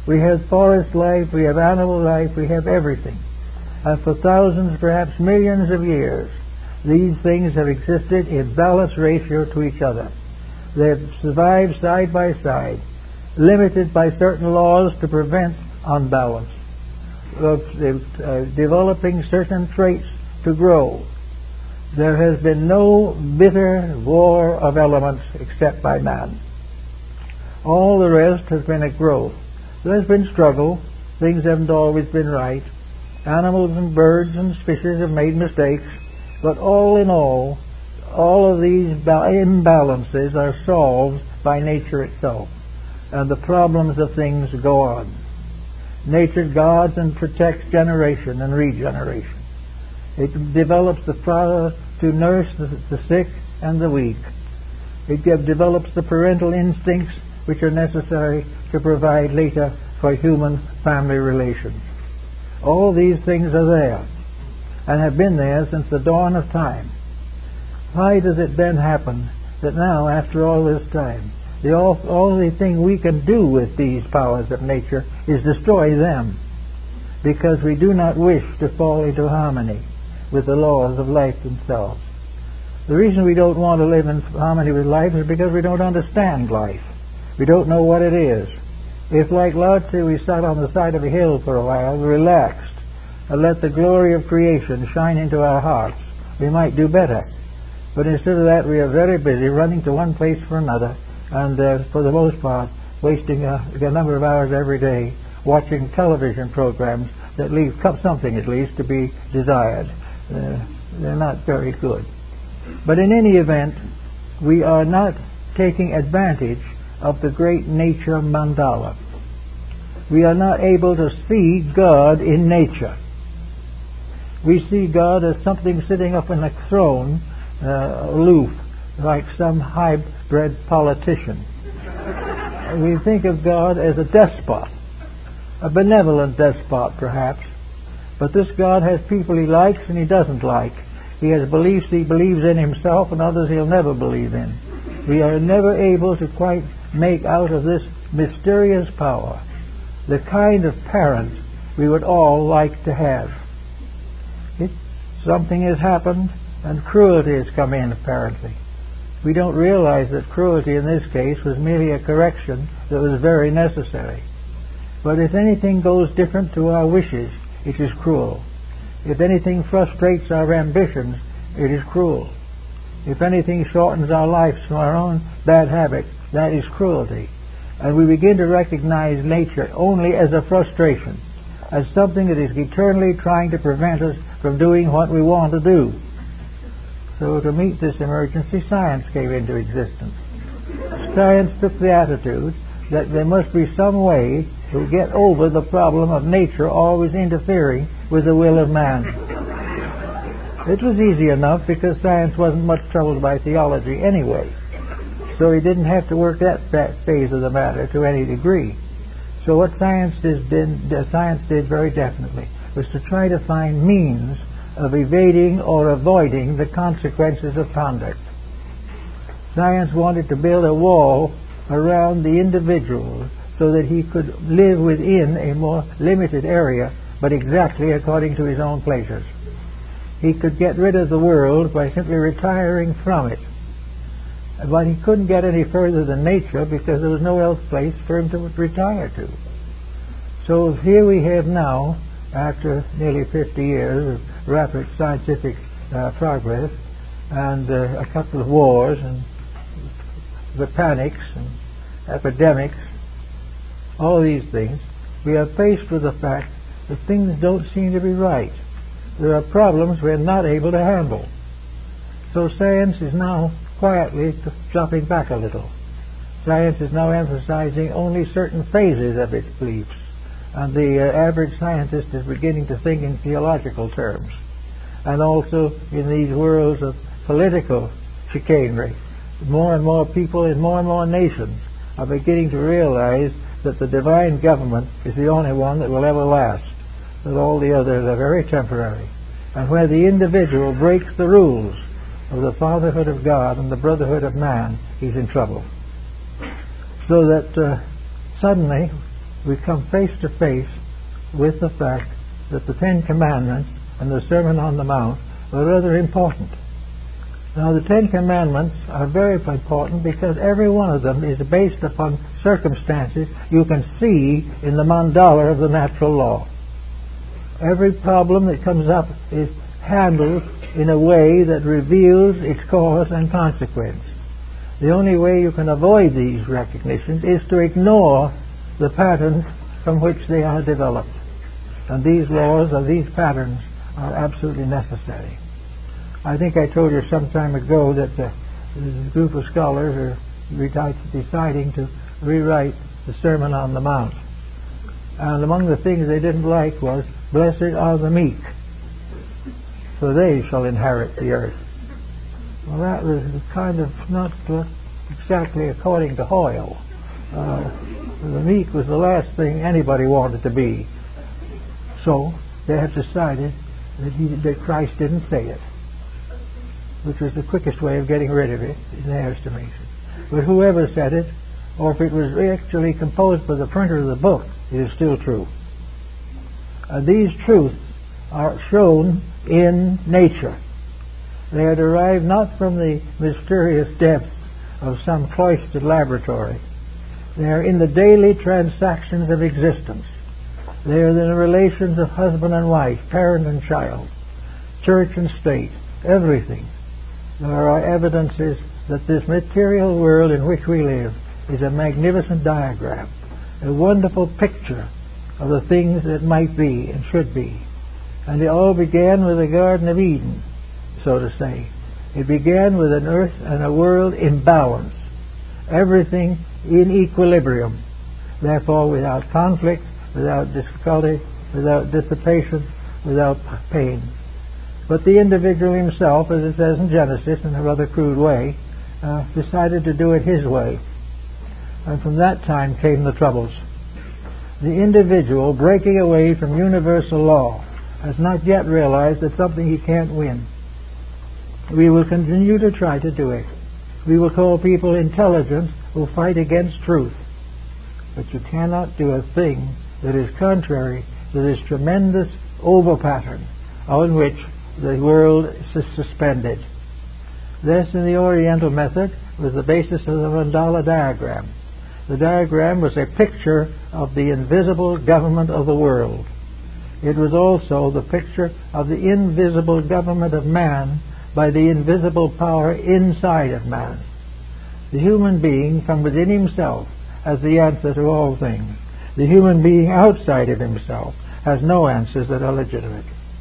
We have forest life, we have animal life, we have everything. And for thousands, perhaps millions of years, these things have existed in balanced ratio to each other. They have survived side by side, limited by certain laws to prevent unbalance, developing certain traits to grow. There has been no bitter war of elements except by man. All the rest has been a growth. There's been struggle. Things haven't always been right. Animals and birds and fishes have made mistakes. But all in all of these imbalances are solved by nature itself. And the problems of things go on. Nature guards and protects generation and regeneration. It develops the father to nurse the sick and the weak. It develops the parental instincts which are necessary to provide later for human family relations. All these things are there and have been there since the dawn of time. Why does it then happen that now, after all this time, the only thing we can do with these powers of nature is destroy them, because we do not wish to fall into harmony with the laws of life themselves? The reason we don't want to live in harmony with life is because we don't understand life. We don't know what it is. If, like Lao Tzu, we sat on the side of a hill for a while, relaxed, and let the glory of creation shine into our hearts, we might do better. But instead of that, we are very busy running to one place for another, and for the most part, wasting a number of hours every day watching television programs that leave something, at least, to be desired. They're not very good. But in any event, we are not taking advantage of the great nature mandala. We are not able to see God in nature. We see God as something sitting up in a throne, aloof, like some hybrid politician. We think of God as a despot, a benevolent despot perhaps, but this God has people he likes and he doesn't like. He has beliefs he believes in himself and others he'll never believe in. We are never able to quite make out of this mysterious power the kind of parent we would all like to have. Something has happened and cruelty has come in, apparently. We don't realize that cruelty in this case was merely a correction that was very necessary. But if anything goes different to our wishes, it is cruel. If anything frustrates our ambitions, it is cruel. If anything shortens our lives from our own bad habits, that is cruelty. And we begin to recognize nature only as a frustration, as something that is eternally trying to prevent us from doing what we want to do. So to meet this emergency, science came into existence. Science took the attitude that there must be some way to get over the problem of nature always interfering with the will of man. It was easy enough because science wasn't much troubled by theology anyway. So he didn't have to work that phase of the matter to any degree. So what science did very definitely was to try to find means of evading or avoiding the consequences of conduct. Science wanted to build a wall around the individual so that he could live within a more limited area, but exactly according to his own pleasures. He could get rid of the world by simply retiring from it. But he couldn't get any further than nature because there was no else place for him to retire to. So here we have now, after nearly 50 years of rapid scientific progress and a couple of wars and the panics and epidemics, all these things, we are faced with the fact that things don't seem to be right. There are problems we're not able to handle. So science is now quietly dropping back a little. Science is now emphasizing only certain phases of its beliefs, and the average scientist is beginning to think in theological terms, and also in these worlds of political chicanery. More and more people in more and more nations are beginning to realize that the divine government is the only one that will ever last, that all the others are very temporary. And where the individual breaks the rules of the fatherhood of God and the brotherhood of man, he's in trouble. So that suddenly we come face to face with the fact that the Ten Commandments and the Sermon on the Mount are rather important. Now, the Ten Commandments are very important because every one of them is based upon circumstances you can see in the mandala of the natural law. Every problem that comes up is handled in a way that reveals its cause and consequence. The only way you can avoid these recognitions is to ignore the patterns from which they are developed. And these laws or these patterns are absolutely necessary. I think I told you some time ago that a group of scholars are deciding to rewrite the Sermon on the Mount. And among the things they didn't like was, "Blessed are the meek, for they shall inherit the earth." Well, that was kind of not exactly according to Hoyle. The meek was the last thing anybody wanted to be. So they have decided that Christ didn't say it, which was the quickest way of getting rid of it, in their estimation. But whoever said it, or if it was actually composed by the printer of the book, it is still true. These truths are shown in nature. They are derived not from the mysterious depths of some cloistered laboratory. They are in the daily transactions of existence. They are in the relations of husband and wife, parent and child, church and state, everything. There are evidences that this material world in which we live is a magnificent diagram, a wonderful picture of the things that might be and should be. And it all began with the Garden of Eden, so to say. It began with an earth and a world in balance, everything in equilibrium, therefore without conflict, without difficulty, without dissipation, without pain. But the individual himself, as it says in Genesis in a rather crude way, decided to do it his way. And from that time came the troubles. The individual, breaking away from universal law, has not yet realized that something he can't win. We will continue to try to do it. We will call people intelligent who fight against truth. But you cannot do a thing that is contrary to this tremendous over-pattern on which the world is suspended. This, in the Oriental method, was the basis of the mandala diagram. The diagram was a picture of the invisible government of the world. It was also the picture of the invisible government of man by the invisible power inside of man. The human being from within himself has the answer to all things. The human being outside of himself has no answers that are legitimate.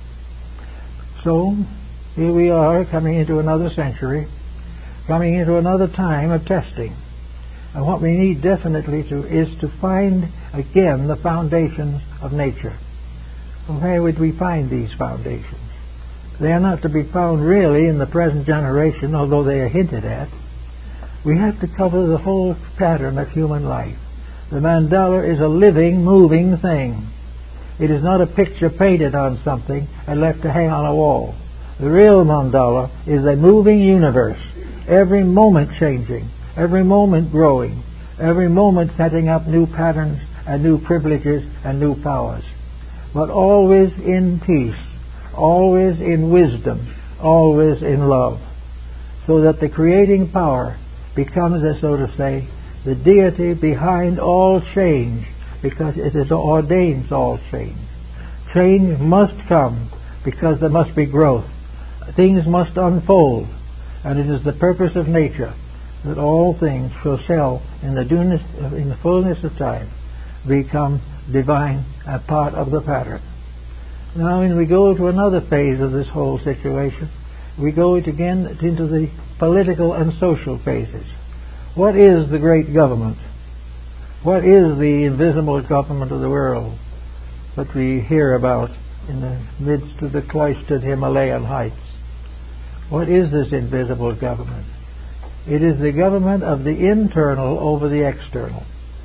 So, here we are coming into another century, coming into another time of testing. And what we need definitely is to find again the foundations of nature. And where would we find these foundations? They are not to be found really in the present generation, although they are hinted at. We have to cover the whole pattern of human life. The mandala is a living, moving thing. It is not a picture painted on something and left to hang on a wall. The real mandala is a moving universe, every moment changing, every moment growing, every moment setting up new patterns and new privileges and new powers. But always in peace, always in wisdom, always in love, so that the creating power becomes, so to say, the deity behind all change, because it ordains all change. Change must come because there must be growth. Things must unfold, and it is the purpose of nature that all things shall in the fullness of time become divine, a part of the pattern. Now when we go to another phase of this whole situation, we go again into the political and social phases. What is the great government? What is the invisible government of the world that we hear about in the midst of the cloistered Himalayan heights? What is this invisible government? It is the government of the internal over the external.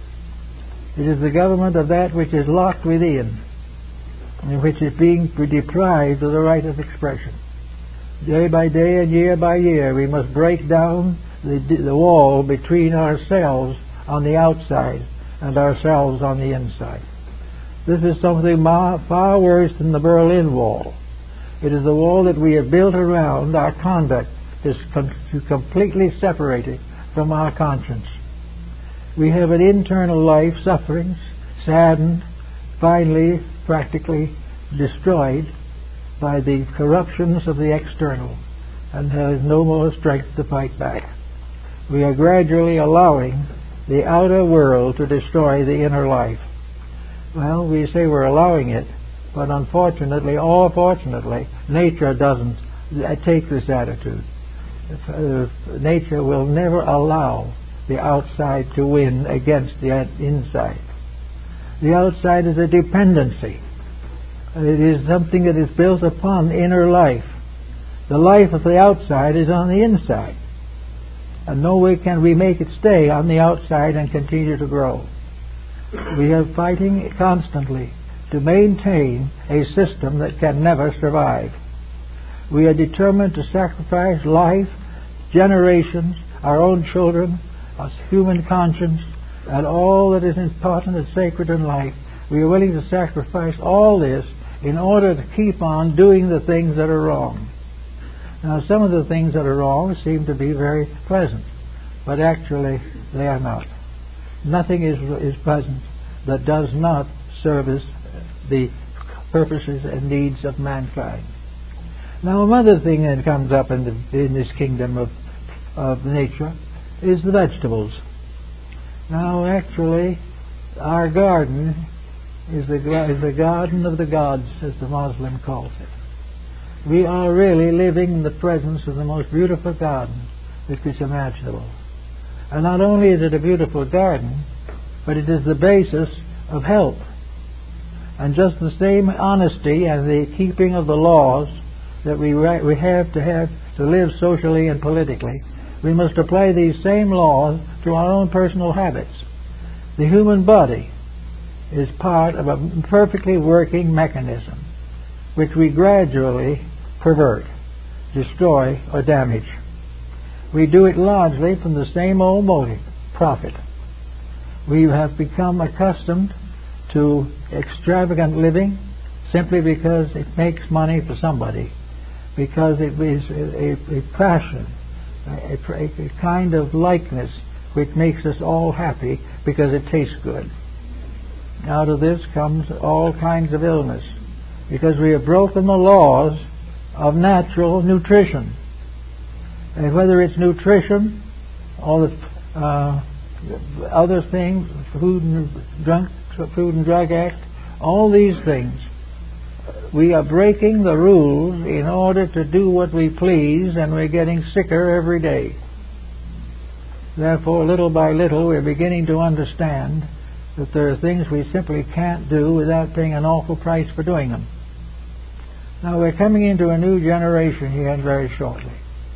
It is the government of that which is locked within, and which is being deprived of the right of expression. Day by day and year by year, we must break down the wall between ourselves on the outside and ourselves on the inside. This is something far worse than the Berlin Wall. It is the wall that we have built around our conduct to completely separate it from our conscience. We have an internal life suffering, saddened, finally practically destroyed by the corruptions of the external, and has no more strength to fight back. We are gradually allowing the outer world to destroy the inner life. Well, we say we're allowing it, but unfortunately, or fortunately, nature doesn't take this attitude. Nature will never allow the outside to win against the inside. The outside is a dependency. It is something that is built upon inner life. The life of the outside is on the inside. And no way can we make it stay on the outside and continue to grow. We are fighting constantly to maintain a system that can never survive. We are determined to sacrifice life, generations, our own children, our human conscience, and all that is important and sacred in life. We are willing to sacrifice all this in order to keep on doing the things that are wrong. Now, some of the things that are wrong seem to be very pleasant, but actually they are not. Nothing is pleasant that does not service the purposes and needs of mankind. Now, another thing that comes up in this kingdom of nature is the vegetables. Now, actually, our garden is the garden of the gods, as the Muslim calls it. We are really living in the presence of the most beautiful garden that is imaginable. And not only is it a beautiful garden, but it is the basis of health. And just the same honesty and the keeping of the laws that we have to live socially and politically, we must apply these same laws to our own personal habits. The human body is part of a perfectly working mechanism which we gradually pervert, destroy, or damage. We do it largely from the same old motive, profit. We have become accustomed to extravagant living simply because it makes money for somebody, because it is a passion, a kind of likeness which makes us all happy because it tastes good. Out of this comes all kinds of illness, because we have broken the laws of natural nutrition. And whether it's nutrition or the other things, Food and Drug Act, all these things, we are breaking the rules in order to do what we please, and we're getting sicker every day. Therefore, little by little, we're beginning to understand that there are things we simply can't do without paying an awful price for doing them. Now, we're coming into a new generation here very shortly.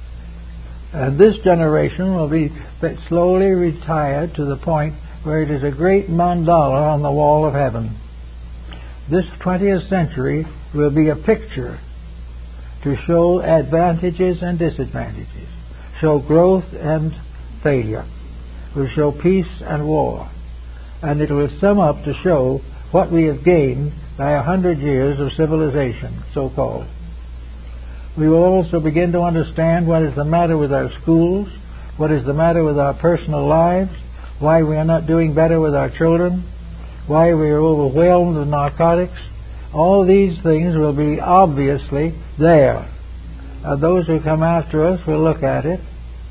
And this generation will be slowly retired to the point where it is a great mandala on the wall of heaven. This 20th century will be a picture to show advantages and disadvantages, show growth and failure, will show peace and war, and it will sum up to show what we have gained by 100 years of civilization, so-called. We will also begin to understand what is the matter with our schools, what is the matter with our personal lives, why we are not doing better with our children, why we are overwhelmed with narcotics. All these things will be obviously there. Those who come after us will look at it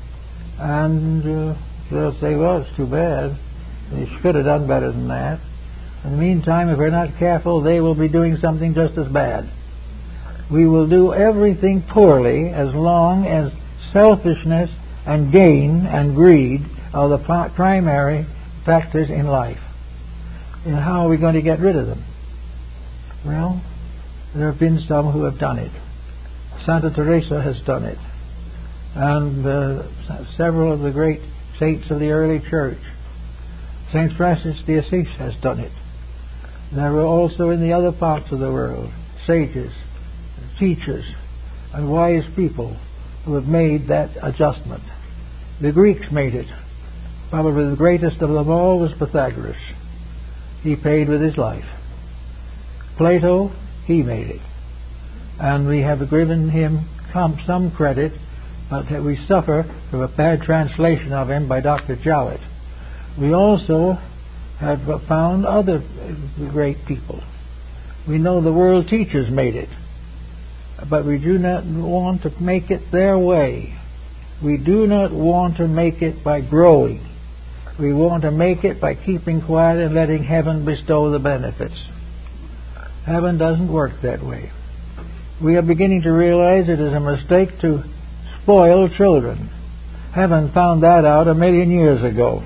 and they'll say, well, it's too bad. They should have done better than that. In the meantime, if we're not careful, they will be doing something just as bad. We will do everything poorly as long as selfishness and gain and greed are the primary factors in life. And how are we going to get rid of them? Well, there have been some who have done it. Santa Teresa has done it. And several of the great saints of the early church. St. Francis de Assisi has done it. There were also in the other parts of the world sages, teachers, and wise people who have made that adjustment. The Greeks made it. Probably the greatest of them all was Pythagoras. he paid with his life. Plato, he made it. And we have given him some credit, but we suffer from a bad translation of him by Dr. Jowett. We also have found other great people. We know the world teachers made it, but we do not want to make it their way. We do not want to make it by growing. We want to make it by keeping quiet and letting heaven bestow the benefits. Heaven doesn't work that way. We are beginning to realize it is a mistake to spoil children. Heaven found that out 1,000,000 years ago.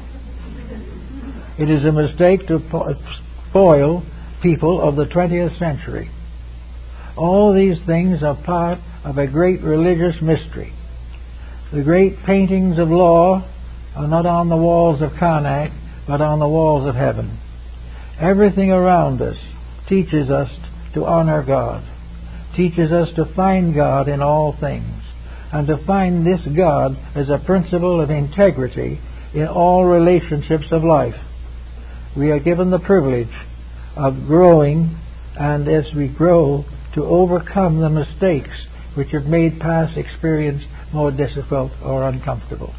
It is a mistake to spoil people of the 20th century. All these things are part of a great religious mystery. The great paintings of law are not on the walls of Karnak, but on the walls of heaven. Everything around us teaches us to honor God, teaches us to find God in all things, and to find this God as a principle of integrity in all relationships of life. We are given the privilege of growing, and as we grow, to overcome the mistakes which have made past experience more difficult or uncomfortable.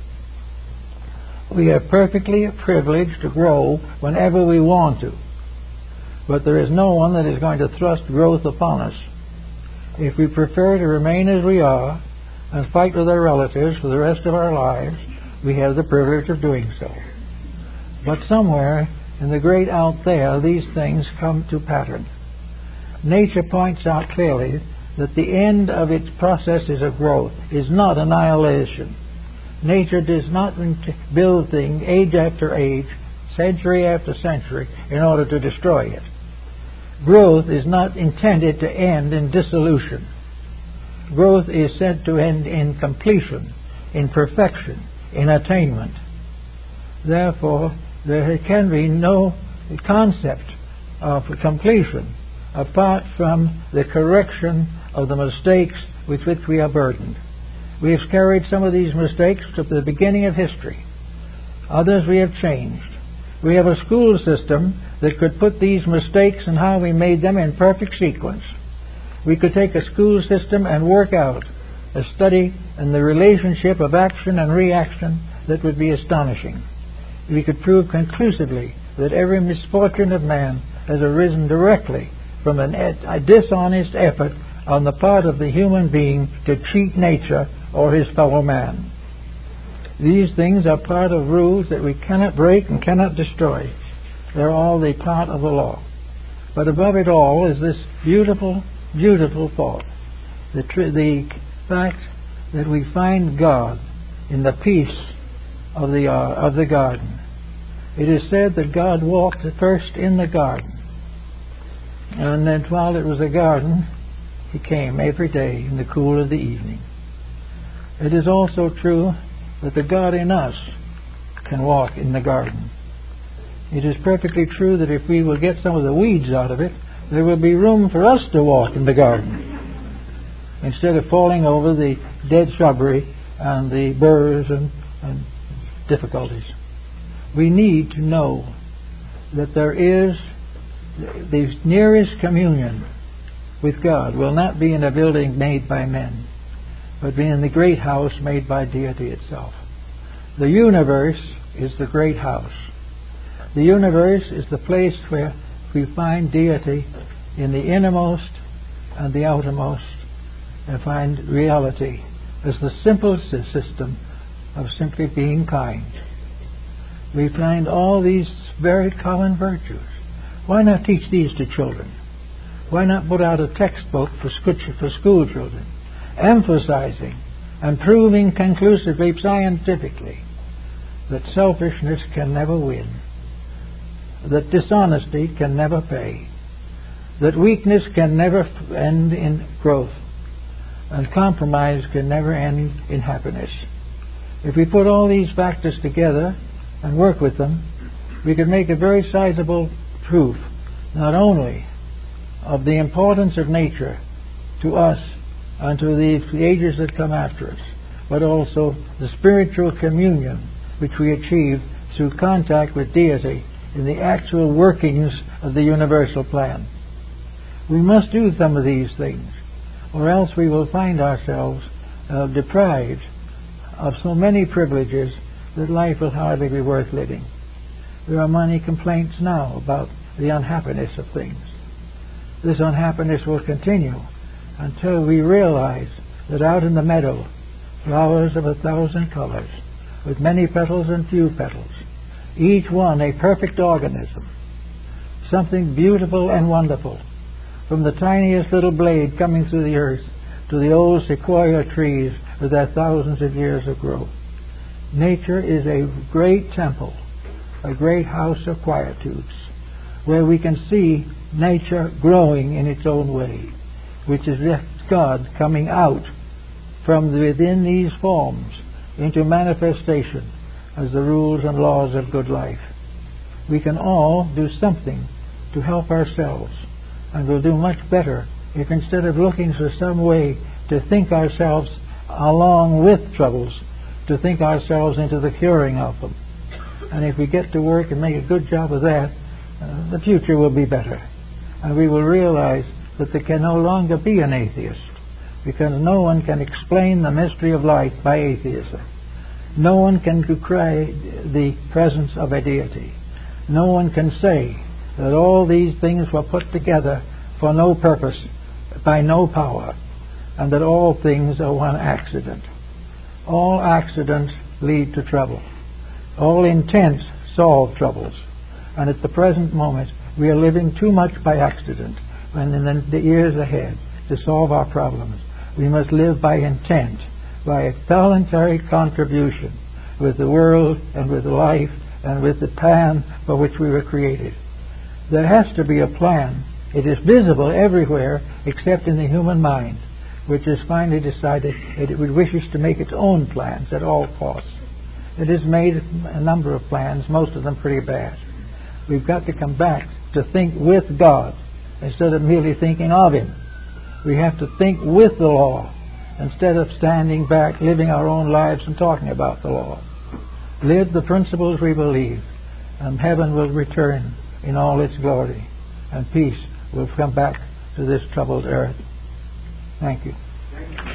We are perfectly privileged to grow whenever we want to, but there is no one that is going to thrust growth upon us. If we prefer to remain as we are and fight with our relatives for the rest of our lives, we have the privilege of doing so. But somewhere in the great out there, these things come to pattern. Nature points out clearly that the end of its processes of growth is not annihilation. Nature does not build things age after age, century after century, in order to destroy it. Growth is not intended to end in dissolution. Growth is said to end in completion, in perfection, in attainment. Therefore, there can be no concept of completion apart from the correction of the mistakes with which we are burdened. We have carried some of these mistakes to the beginning of history. Others we have changed. We have a school system that could put these mistakes and how we made them in perfect sequence. We could take a school system and work out a study and the relationship of action and reaction that would be astonishing. We could prove conclusively that every misfortune of man has arisen directly from a dishonest effort on the part of the human being to cheat nature or his fellow man. These things are part of rules that we cannot break and cannot destroy. They're all the part of the law. But above it all is this beautiful, beautiful thought. The fact that we find God in the peace of the garden. It is said that God walked first in the garden. And then while it was a garden, He came every day in the cool of the evening. It is also true that the God in us can walk in the garden. It is perfectly true that if we will get some of the weeds out of it, there will be room for us to walk in the garden, instead of falling over the dead shrubbery and the burrs and difficulties. We need to know that there is the nearest communion with God will not be in a building made by men, but be in the great house made by deity itself. The universe is the great house. The universe is the place where we find deity in the innermost and the outermost, and find reality as the simple system of simply being kind. We find all these very common virtues. Why not teach these to children? Why not put out a textbook for school children, emphasizing and proving conclusively, scientifically, that selfishness can never win, that dishonesty can never pay, that weakness can never end in growth, and compromise can never end in happiness. If we put all these factors together and work with them, we can make a very sizable proof, not only of the importance of nature to us and to the ages that come after us, but also the spiritual communion which we achieve through contact with deity in the actual workings of the universal plan. We must do some of these things, or else we will find ourselves deprived of so many privileges that life will hardly be worth living. There are many complaints now about the unhappiness of things. This unhappiness will continue until we realize that out in the meadow, flowers of 1,000 colors, with many petals and few petals, each one a perfect organism, something beautiful and wonderful, from the tiniest little blade coming through the earth to the old sequoia trees with their thousands of years of growth. Nature is a great temple, a great house of quietudes, where we can see nature growing in its own way, which is God coming out from within these forms into manifestation as the rules and laws of good life. We can all do something to help ourselves, and we'll do much better if instead of looking for some way to think ourselves along with troubles, to think ourselves into the curing of them. And if we get to work and make a good job of that, the future will be better. And we will realize that there can no longer be an atheist, because no one can explain the mystery of life by atheism. No one can decry the presence of a deity. No one can say that all these things were put together for no purpose, by no power, and that all things are one accident. All accidents lead to trouble. All intents solve troubles. And at the present moment, we are living too much by accident, and in the years ahead, to solve our problems, we must live by intent, by a voluntary contribution with the world and with life and with the plan for which we were created. There has to be a plan. It is visible everywhere except in the human mind, which has finally decided that it wishes to make its own plans at all costs. It has made a number of plans, most of them pretty bad. We've got to come back to think with God instead of merely thinking of Him. We have to think with the law instead of standing back, living our own lives and talking about the law. Live the principles we believe, and heaven will return in all its glory, and peace will come back to this troubled earth. Thank you.